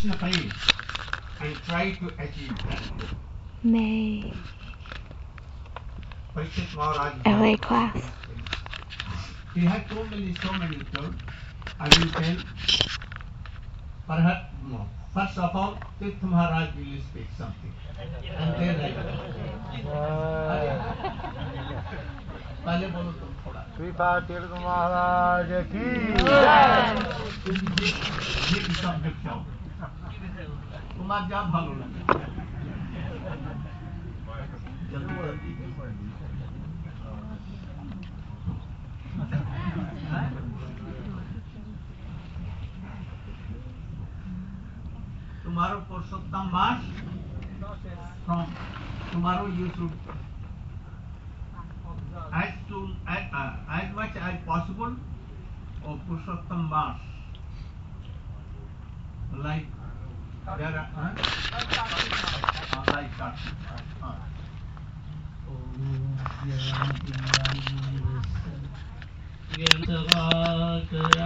Krishna pain and try to achieve that. May Parikshit Maharaj, LA class. he had so many terms. I will tell. Perhaps, no. First of all, Tirth Maharaj will speak something. And then I will. पहले बोलो तुम थोड़ा कृपा तीर्थ महाराज की ये subject जाओ तुम्हार जा भालो लगे जल्दी tomorrow Purushottam Mass from tomorrow you should as much as possible of Purushottam Mass like there are like that